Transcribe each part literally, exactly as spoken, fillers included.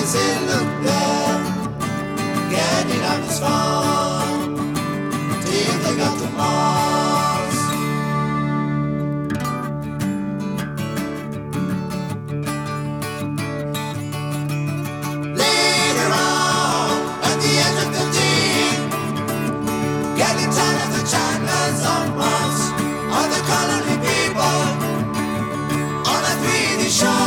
does it look there? Getting up is fun till they got to Mars. Later on, at the age of fifteen, getting tired of the Chinese on Mars, all the colony people on a three D show.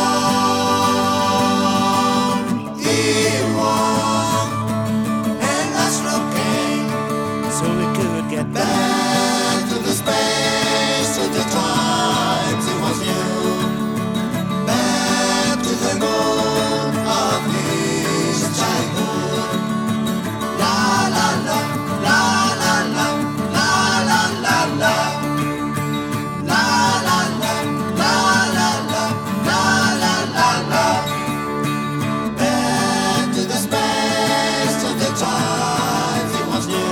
So we could get back to the space of the times it was new, back to the moon of his childhood. La la la, la la la, la la la la, la la la, la la la, la la la la. Back to the space of the times it was new.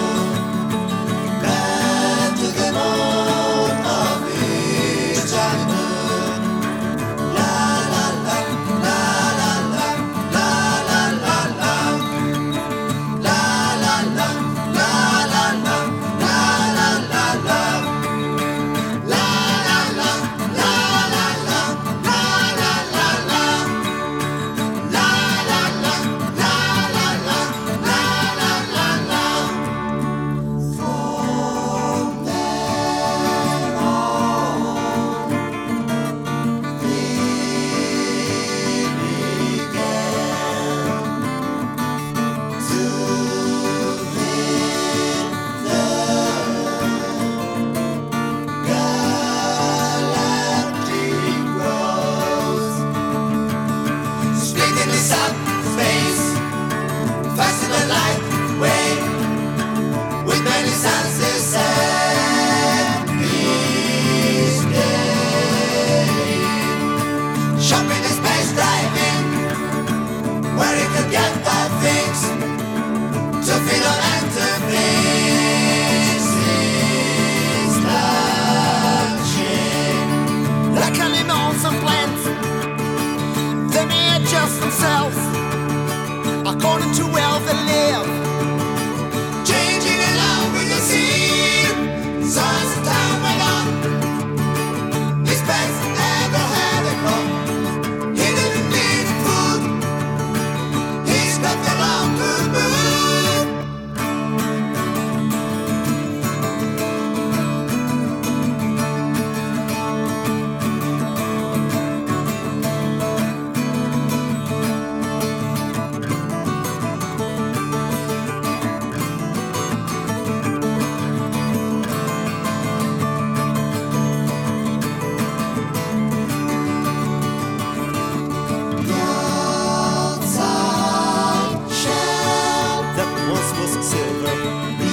Shopping in space, driving where he could get the things to feed on and to please his lunching. Like animals and plants, they may adjust themselves according to where they live, changing along with the sea. So as the time went on, his best ever had a grown. Silver